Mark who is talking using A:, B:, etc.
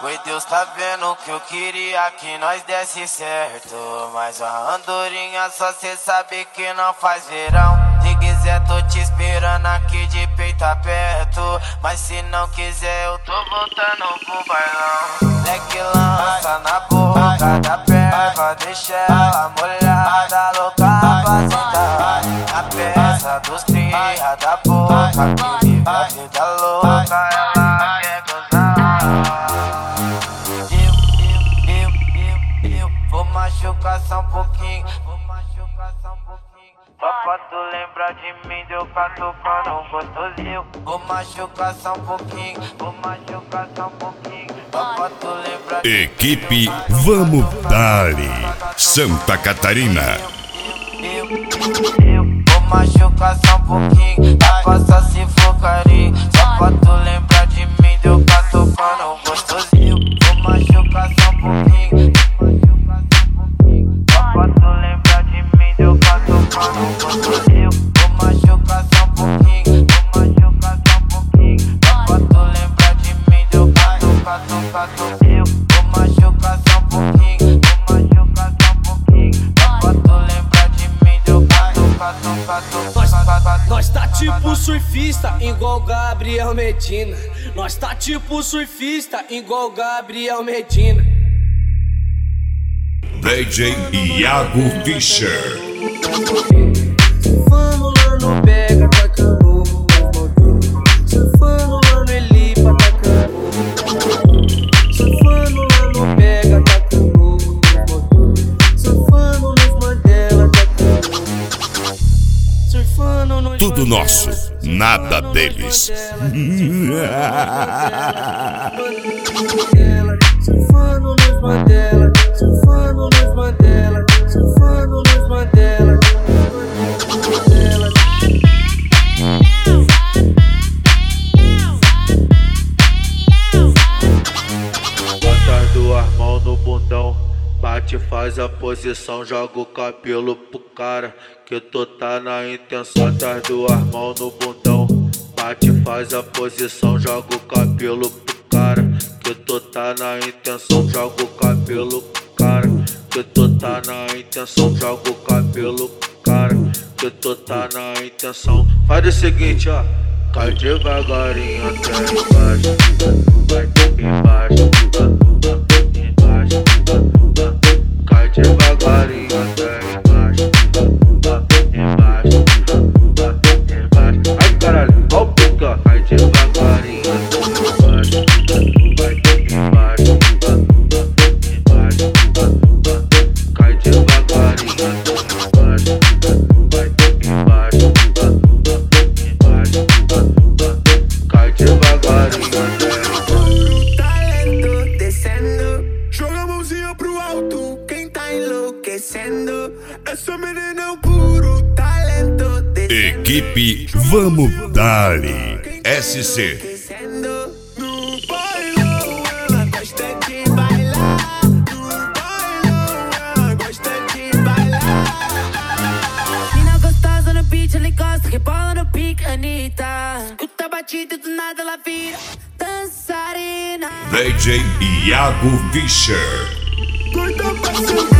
A: Foi Deus tá vendo que eu queria que nós desse certo, mas a andorinha só cê sabe que não faz verão. Se quiser tô te esperando aqui de peito aberto, mas se não quiser eu tô voltando pro bailão. Leque lança na boca da perna, deixa ela molhada, louca pra sentar na peça dos cria da boca, que vive a vida louca, ela quer gozar. Eu vou machucar só um pouquinho, só pra tu lembrar de mim, deu catucando gostosinho. Vou machucar só um pouquinho, vou machucar só um pouquinho, só pra tu lembrar de mim.
B: Equipe Vamos Dali, Santa Catarina.
A: Eu vou machucar só um pouquinho, só se for carinho, só pra tu lembrar de mim, deu catucando gostosinho. Vou machucar só um pouquinho, só pra tu lembrar de mim, deu catucando gostosinho. Vou machucar só um pouquinho, vou machucar só um pouquinho, só pra tu lembrar de mim, deu catucando. Vou machucar só um pouquinho, vou machucar só um pouquinho, só pra tu lembrar de mim, deu
C: Nós tá tipo surfista, igual Gabriel Medina. Nós tá tipo surfista, igual Gabriel Medina.
B: DJ Iago Fischer.
C: Surfando lá no Pega, tacando surfando lá no Elipa, tacando surfando lá no Pega, tacando surfando nos Mandela, tacando surfando nos
B: Tudo nosso, nada deles.
C: Surfando nos Mandela, surfando nos Mandela, surfando nos Mandela.
D: Bota as duas mãos no bundão, bate, faz a posição, joga o cabelo pro cara, que tu tá na intenção. Bota as duas mãos no bundão, bate, faz a posição, joga o cabelo pro cara, que tu tá na intenção. Joga o cabelo pro cara, que tu tá na intenção. Joga o cabelo pro cara, que tu tá na intenção. Faz o seguinte, ó, cai devagarinho até embaixo, vai embaixo, embaixo, cai devagarinho até embaixo, embaixo, embaixo. Ai caralho, ó o pica, cai devagarinho até embaixo, vai embaixo, embaixo, cai devagarinho até embaixo, vai embaixo, embaixo, cai devagarinho até
E: Puro talento descendo, joga a mãozinha pro alto, quem tá enlouquecendo. Essa menina é um puro talento descendo.
B: Equipe Vamos Dali, SC.
E: No bailão ela gosta de bailar, no bailão ela gosta de bailar.
F: Mina gostosa no beat, ela encosta, rebola no pique, Anitta. Escuta a batida e do nada ela vira dançarina.
B: DJ Iago Fischer.
E: Doida pra sentar.